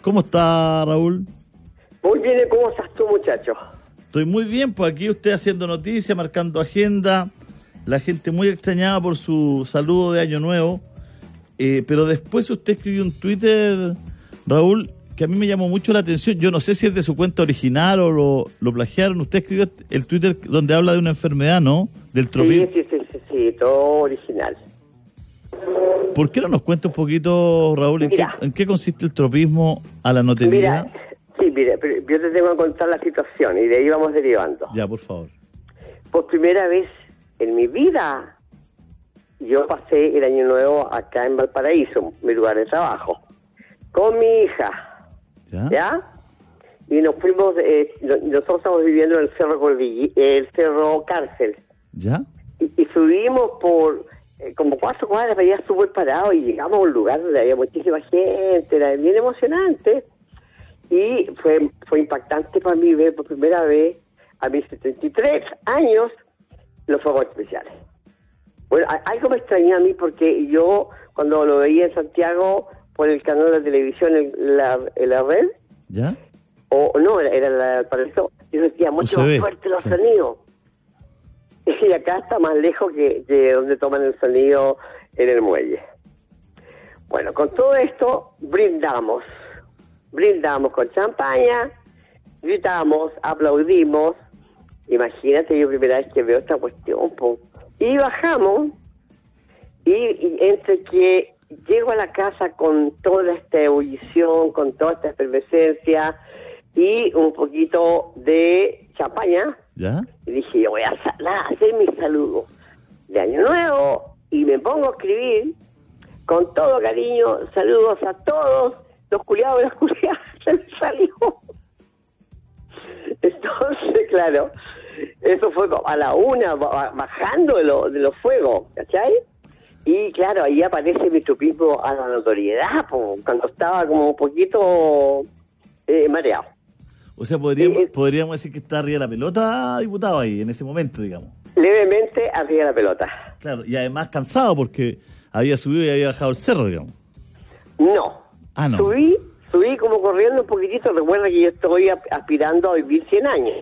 ¿Cómo está, Raúl? Muy bien, ¿cómo estás tú, muchacho? Estoy muy bien, pues aquí usted haciendo noticias, marcando agenda, la gente muy extrañada por su saludo de Año Nuevo, pero después usted escribió un Twitter, Raúl, que a mí me llamó mucho la atención. Yo no sé si es de su cuenta original o lo plagiaron. Usted escribió el Twitter donde habla de una enfermedad, ¿no? Del tropismo. Sí, todo original. ¿Por qué no nos cuenta un poquito, Raúl, en qué consiste el tropismo a la notoriedad? Mira, pero yo te tengo que contar la situación y de ahí vamos derivando. Ya, por favor. Por primera vez en mi vida, yo pasé el Año Nuevo acá en Valparaíso, mi lugar de trabajo, con mi hija. ¿Ya? Y nos fuimos, nosotros estamos viviendo en el Cerro Cárcel. ¿Ya? Y subimos por como 4 cuadras, veía súper parado y llegamos a un lugar donde había muchísima gente, era bien emocionante. Y fue impactante para mí ver por primera vez a mis 73 años los fuegos artificiales. Bueno, algo me extrañó a mí porque yo cuando lo veía en Santiago por el canal de televisión, la red, ¿ya? O no, era para eso, yo sentía mucho más fuerte los sonidos. Y acá está más lejos que donde toman el sonido en el muelle. Bueno, con todo esto brindamos con champaña, gritamos, aplaudimos. Imagínate, yo primera vez que veo esta cuestión, y bajamos, y entre que llego a la casa con toda esta ebullición, con toda esta efervescencia y un poquito de champaña, ¿ya? Y dije, yo voy a hacer mi saludo de Año Nuevo y me pongo a escribir con todo cariño, saludos a todos los culiados y las culiadas. Se me salió. Entonces, claro, eso fue a la 1, bajando de los fuegos, ¿cachai? Y claro, ahí aparece mi tropismo a la notoriedad, cuando estaba como un poquito mareado. O sea, podríamos decir que está arriba de la pelota, diputado, ahí, en ese momento, digamos. Levemente arriba de la pelota. Claro, y además cansado porque había subido y había bajado el cerro, digamos. No. No. Subí como corriendo un poquitito. Recuerda que yo estoy aspirando a vivir 100 años.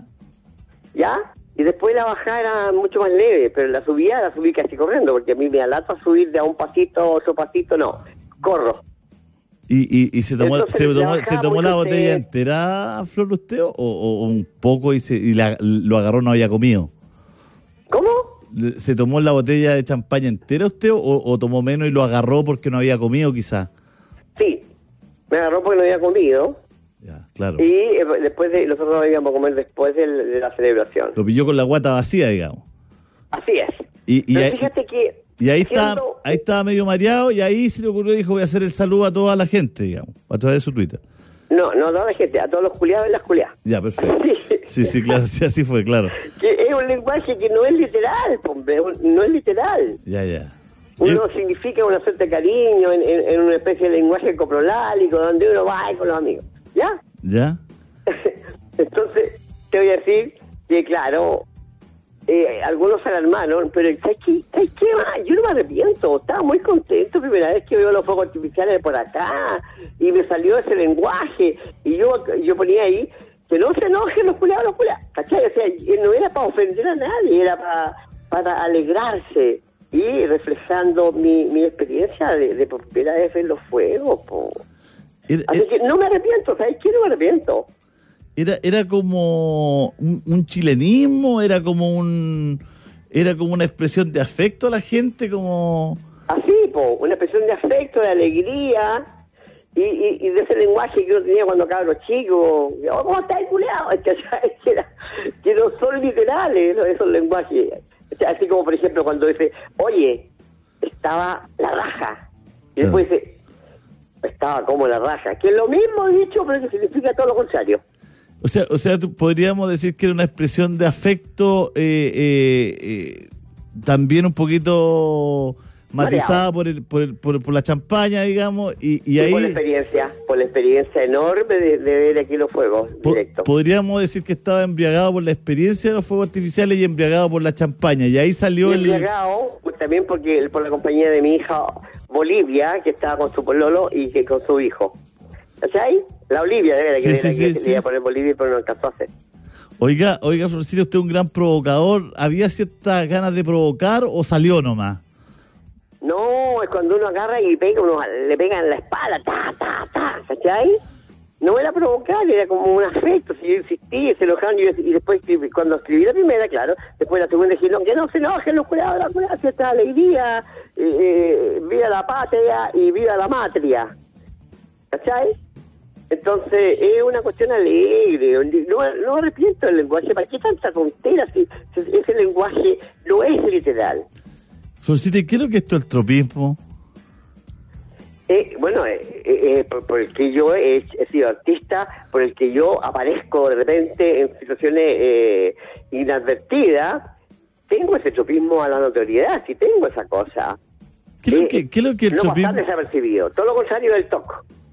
¿Ya? Y después la bajada era mucho más leve, pero la subí casi corriendo, porque a mí me alata subir de a un pasito a otro pasito, no. Corro. ¿Y se tomó la botella entera, Flor, usted, o un poco y lo agarró, no había comido? ¿Cómo? ¿Se tomó la botella de champaña entera usted o tomó menos y lo agarró porque no había comido, quizás? Sí, me agarró porque no había comido. Ya, claro. Y nosotros íbamos a comer después de la celebración. Lo pilló con la guata vacía, digamos. Así es. Pero fíjate que... Y ahí estaba medio mareado y ahí se le ocurrió, dijo, voy a hacer el saludo a toda la gente, digamos, a través de su Twitter. No a toda la gente, a todos los culiados y las culiadas. Ya, perfecto. Sí, claro, sí, así fue, claro. Que es un lenguaje que no es literal, hombre, no es literal. Ya. Uno significa una suerte de cariño en una especie de lenguaje coprolálico donde uno va con los amigos. ¿Ya? ¿Ya? Entonces, te voy a decir que, claro, algunos se alarmaron, pero ¿sabes qué? Yo no me arrepiento, estaba muy contento primera vez que veo los fuegos artificiales por acá y me salió ese lenguaje y yo ponía ahí que no se enojen los culiados, ¿cachai? O sea, no era para ofender a nadie, era para alegrarse y reflejando mi experiencia de por primera vez ver los fuegos, Así que no me arrepiento, ¿sabes qué? No me arrepiento. Era como un chilenismo, era como una expresión de afecto a la gente, como... Así, una expresión de afecto, de alegría, y de ese lenguaje que uno tenía cuando cabros chicos. ¿Cómo estás, culeado? Que no son literales esos lenguajes. Así como, por ejemplo, cuando dice, oye, estaba la raja. Y después dice, estaba como la raja. Que es lo mismo dicho, pero que significa todo lo contrario. O sea, podríamos decir que era una expresión de afecto también un poquito matizada por la champaña, digamos, y ahí... Por la experiencia enorme de ver aquí los fuegos directos. Podríamos decir que estaba embriagado por la experiencia de los fuegos artificiales y embriagado por la champaña, y ahí salió embriagado también por la compañía de mi hija Bolivia, que estaba con su pololo y que con su hijo. ¿Cachai? La Olivia, de verdad, sí. iba a poner Bolivia, pero no alcanzó a hacer. Oiga, Florcito, usted es un gran provocador. ¿Había ciertas ganas de provocar o salió nomás? No, es cuando uno agarra y le pega en la espalda, ¿cachai? No era provocar, era como un afecto. Si yo insistí, se enojaron, y después cuando escribí la primera, claro, después la segunda dijeron que no se enojen los jurados, la gracia, esta alegría, viva la patria y viva la matria, ¿cachai? Entonces es una cuestión alegre, no arrepiento del lenguaje. ¿Para qué tanta tontera si ese lenguaje no es literal? Florcita, ¿qué es lo que es esto el tropismo? Bueno, por el que yo he sido artista, por el que yo aparezco de repente en situaciones inadvertidas, tengo ese tropismo a la notoriedad, sí tengo esa cosa. ¿Qué es lo que el tropismo? No pasar desapercibido, todo lo contrario del toco.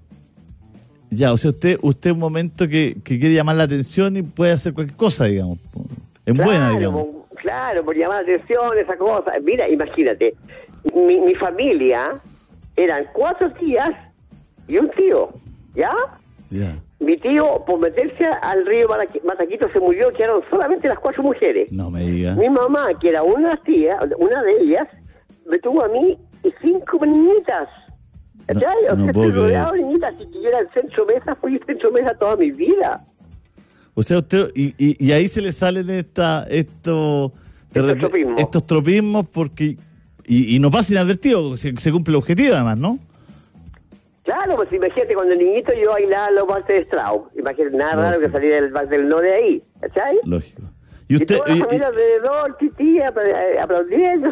Ya, o sea, usted un momento que quiere llamar la atención y puede hacer cualquier cosa, digamos. En buena, digamos. Claro, por llamar la atención, esa cosa. Mira, imagínate, mi familia eran 4 tías y un tío, ¿ya? Ya. Mi tío, por meterse al río Mataquito, se murió, quedaron solamente las 4 mujeres. No me diga. Mi mamá, que era una de ellas, me tuvo a mí y 5 niñitas. ¿Cachai? O sea, estoy rodeado de niñitas, y que yo era el centro mesa, fui centro mesa toda mi vida. O sea, usted, y ahí se le salen estos tropismos porque y no pasa inadvertido, se cumple el objetivo además, ¿no? Claro, pues imagínate, cuando niñito yo bailaba los valses de Strauss, imagínate, nada raro que salía del vals del no de ahí, ¿cachai? Lógico. Y toda la familia alrededor, tía, aplaudiendo,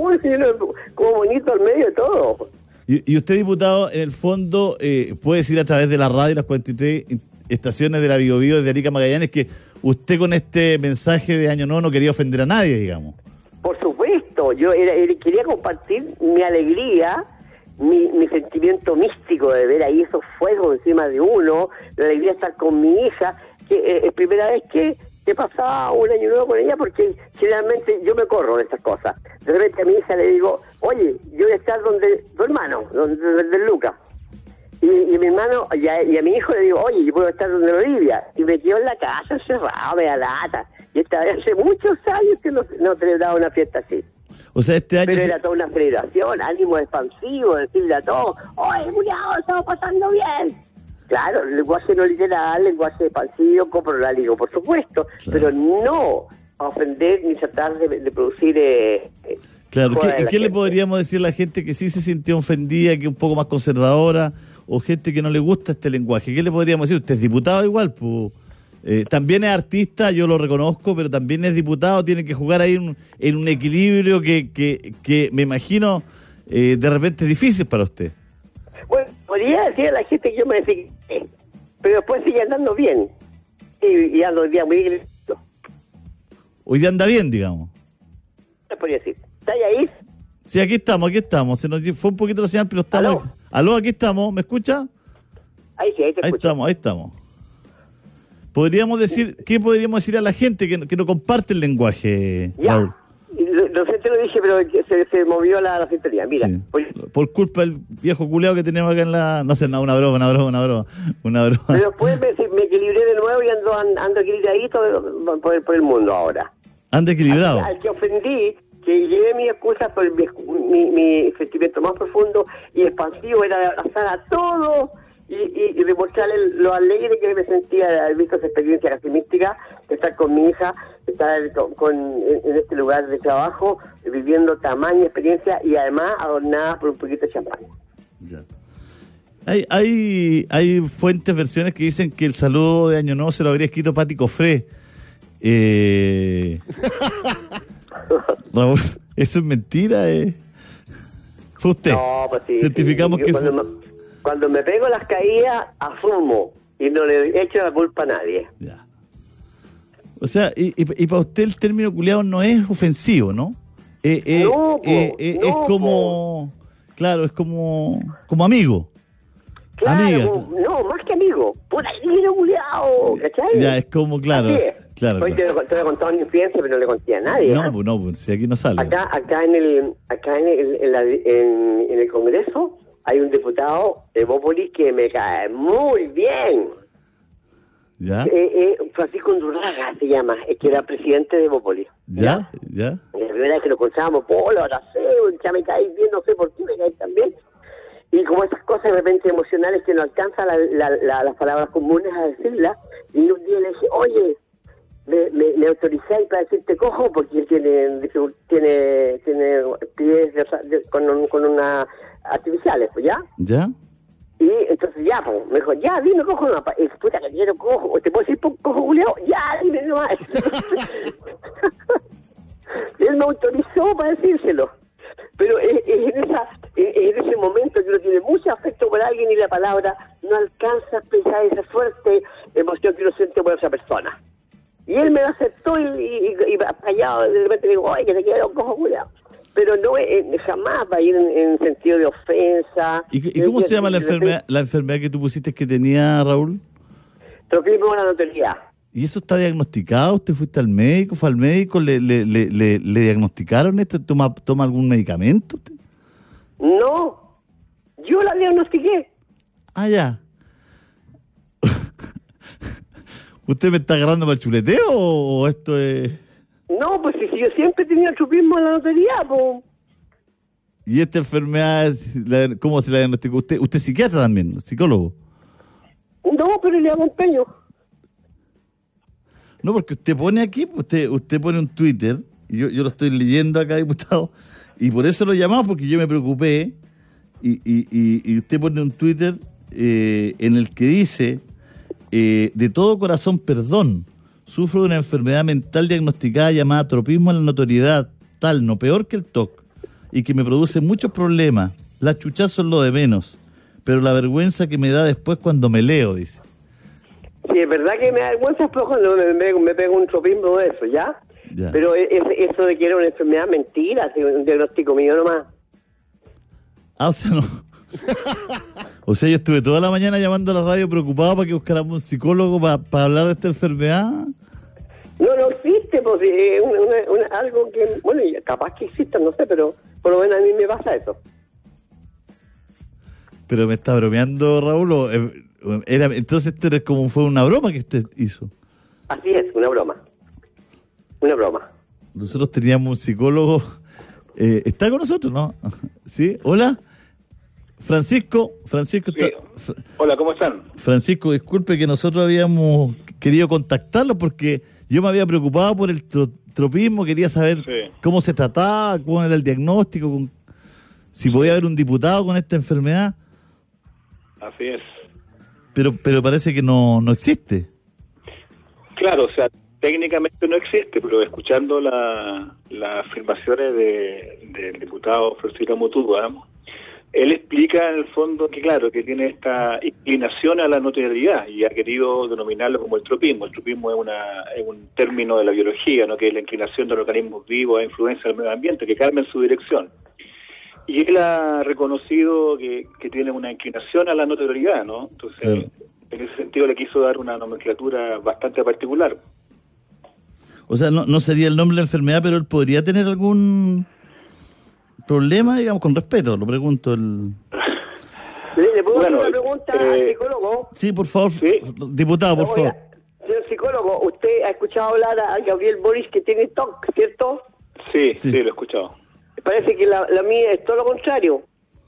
como bonito al medio de todo. Y usted, diputado, en el fondo, puede decir a través de la radio, las 43 estaciones de la Bio Bio desde Arica Magallanes, que usted con este mensaje de Año Nuevo no quería ofender a nadie, digamos. Por supuesto, yo quería compartir mi alegría, mi sentimiento místico de ver ahí esos fuegos encima de uno, la alegría de estar con mi hija, que es primera vez que pasaba un Año Nuevo con ella, porque generalmente yo me corro de estas cosas. De repente a mi hija le digo, oye, yo voy a estar donde tu hermano, donde Lucas. Y mi hermano, y a mi hijo le digo, oye, yo puedo estar donde Olivia. Y me quedo en la casa encerrado, me da lata. Y esta vez hace muchos años que no celebraba una fiesta así. O sea, este año... Pero era toda una celebración, ánimo expansivo, decirle a todos, oye, cuidado, estamos pasando bien. Claro, lenguaje no literal, lenguaje expansivo, coprolálico, por supuesto, claro. Pero no a ofender ni tratar de producir... claro, ¿qué le podríamos decir a la gente que sí se sintió ofendida, que es un poco más conservadora, o gente que no le gusta este lenguaje? ¿Qué le podríamos decir? Usted es diputado igual, pues... también es artista, yo lo reconozco, pero también es diputado, tiene que jugar ahí en un equilibrio que me imagino de repente es difícil para usted. Bueno, podría decir a la gente que yo me designé, pero después sigue andando bien. Y ando el día muy bien. Hoy día anda bien, digamos. ¿Qué podría decir? ¿Está ahí? Sí, aquí estamos. Se nos fue un poquito la señal, pero estamos... ¿Aló? Aquí estamos, ¿me escucha? Ahí sí, ahí te escucho. Ahí estamos. ¿Qué podríamos decir a la gente que no comparte el lenguaje, ya. Raúl? No sé, te lo dije, pero se movió la sintonía. Mira, sí. Por culpa del viejo culeado que tenemos acá en la... No sé, no, una broma. Pero después me equilibré de nuevo y ando equilibradito por el mundo ahora. ¿Anda equilibrado? Al que ofendí, que llevé mi excusa por mi sentimiento más profundo y expansivo, era de abrazar a todos y demostrarle lo alegre que me sentía de haber visto esa experiencia casi mística, de estar con mi hija, de estar en este lugar de trabajo, viviendo tamaña experiencia y además adornada por un poquito de champán. Ya. Hay fuentes, versiones que dicen que el saludo de Año Nuevo se lo habría escrito Pati Cofré. Raúl, ¿eso es mentira? ¿Fue usted? No, pues sí. Certificamos que cuando me pego las caídas, asumo y no le echo la culpa a nadie. Ya. O sea, y para usted el término culiado no es ofensivo, ¿no? Es como... Claro, es como amigo. Claro, amiga. No, más que amigo. Por ahí vino culiado, ¿cachai? Ya, es como, claro. Claro. Hoy te he contado una infidencia, pero no le conté a nadie. No, pues si aquí no sale. Acá en el Congreso hay un diputado de Bópoli que me cae muy bien. ¿Ya? Francisco Undurraga se llama, es que era presidente de Bópoli. ¿Ya? La primera vez que lo conochábamos, ahora sé, ya me cae bien, no sé por qué me cae tan bien. Y como esas cosas de repente emocionales que no alcanzan las palabras comunes a decirlas, y un día le dije, oye, me autorizáis para decirte cojo, porque él tiene pies con unas artificiales, pues, ¿ya? ¿Ya? Y entonces ya, pues, me dijo, ya, dime cojo nomás, puta que quiero cojo, ¿te puedo decir cojo Julio? Ya, dime nomás. Y él me autorizó para decírselo. Pero en ese momento que uno tiene mucho afecto por alguien y la palabra no alcanza a expresar esa fuerte emoción que uno siente por esa persona. Y él me lo aceptó y callado, de repente le digo, oye, que te quiero cojo Julio. Pero no jamás va a ir en sentido de ofensa. ¿Y cómo se llama la enfermedad que tú pusiste que tenía, Raúl? Tropismo de la notoriedad. ¿Y eso está diagnosticado? ¿Usted fuiste al médico? ¿Fue al médico? ¿Le diagnosticaron esto? ¿Toma algún medicamento usted? No, yo la diagnostiqué. Ah, ya. ¿Usted me está agarrando para el chuleteo o esto es...? No, pues si yo siempre he tenido tropismo de la notoriedad, pues. ¿Y esta enfermedad, cómo se la diagnosticó? ¿Usted es psiquiatra también, psicólogo? No, pero le acompaño. No, porque usted pone aquí, usted pone un Twitter, y yo lo estoy leyendo acá, diputado, y por eso lo llamamos, porque yo me preocupé, y usted pone un Twitter en el que dice, de todo corazón, perdón, sufro de una enfermedad mental diagnosticada llamada tropismo a la notoriedad, tal, no peor que el TOC, y que me produce muchos problemas. Las chuchas son lo de menos, pero la vergüenza que me da después cuando me leo, dice. Sí, es verdad que me da vergüenza cuando me pego un tropismo de eso, ¿ya? Pero eso de que era una enfermedad, mentira, un diagnóstico mío nomás. Ah, o sea, no. O sea, yo estuve toda la mañana llamando a la radio preocupado para que buscáramos un psicólogo para hablar de esta enfermedad. No existe, pues, algo que, bueno, capaz que exista, no sé, pero por lo menos a mí me pasa eso. Pero me está bromeando, Raúl, entonces esto era fue una broma que usted hizo. Así es, una broma. Una broma. Nosotros teníamos un psicólogo, está con nosotros, ¿no? ¿Sí? ¿Hola? Francisco sí. Está... Hola, ¿cómo están? Francisco, disculpe que nosotros habíamos querido contactarlo porque yo me había preocupado por el tropismo, quería saber cómo se trataba, cómo era el diagnóstico, si podía haber un diputado con esta enfermedad. Así es. Pero parece que no existe. Claro, o sea, técnicamente no existe, pero escuchando las afirmaciones del diputado Francisco Motúa, él explica en el fondo que claro, que tiene esta inclinación a la notoriedad y ha querido denominarlo como el tropismo. El tropismo es un término de la biología, ¿no? Que es la inclinación de los organismos vivos a influencia del medio ambiente, que calma en su dirección. Y él ha reconocido que tiene una inclinación a la notoriedad, ¿no? Entonces, en ese sentido le quiso dar una nomenclatura bastante particular. O sea, no sería el nombre de la enfermedad, pero él podría tener algún problema, digamos, con respeto, lo pregunto. ¿Le puedo hacer una pregunta al psicólogo? Sí, por favor, ¿sí? Diputado, por favor. Señor psicólogo, ¿usted ha escuchado hablar a Gabriel Boric que tiene TOC, cierto? Sí, lo he escuchado. Parece que la mía es todo lo contrario.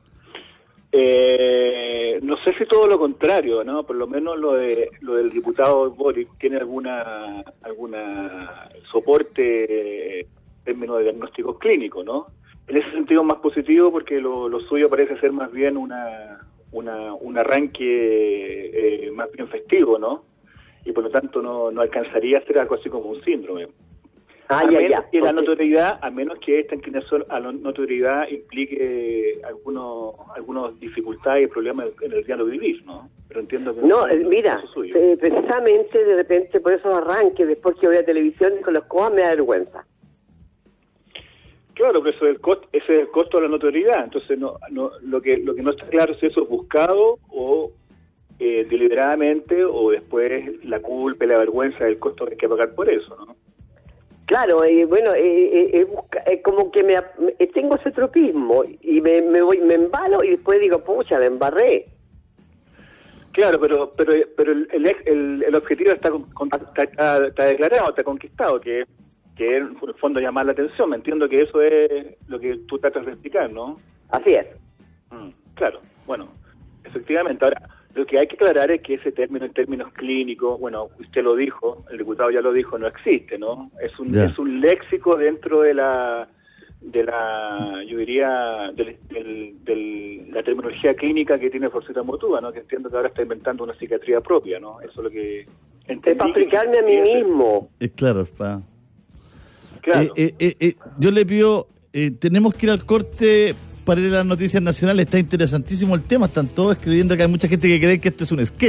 No sé si todo lo contrario, ¿no? Por lo menos lo del diputado Boric tiene alguna soporte en términos de diagnósticos clínicos, ¿no? En ese sentido más positivo porque lo suyo parece ser más bien un arranque más bien festivo, ¿no? Y por lo tanto no alcanzaría a ser algo así como un síndrome. A menos que la notoriedad, a menos que esta inclinación a la notoriedad implique algunas dificultades y problemas en el diálogo vivir, ¿no? Pero entiendo que mira, precisamente de repente por esos arranques, después que voy a televisión con los cosas me da vergüenza. Claro, pero ese es el costo de la notoriedad. Entonces lo que no está claro es si eso es buscado o deliberadamente, o después la culpa y la vergüenza del costo que hay que pagar por eso, ¿no? Claro, bueno, como que tengo ese tropismo y me embalo y después digo, pucha, me embarré. Claro, pero el objetivo está declarado, está conquistado, que en el fondo llamar la atención. Me entiendo que eso es lo que tú tratas de explicar, ¿no? Así es. Claro, bueno, efectivamente. Ahora, lo que hay que aclarar es que ese término en términos clínicos, bueno, usted lo dijo, el diputado ya lo dijo, no existe, ¿no? Es un léxico dentro de la yo diría, de la terminología clínica que tiene Forsythia Motúa, ¿no? Que entiendo que ahora está inventando una psiquiatría propia, ¿no? Eso es lo que entendí. Es para aplicarme a mí mismo. Claro, claro. Yo le pido, tenemos que ir al corte para ir a las noticias nacionales. Está interesantísimo el tema, están todos escribiendo que hay mucha gente que cree que esto es un sketch.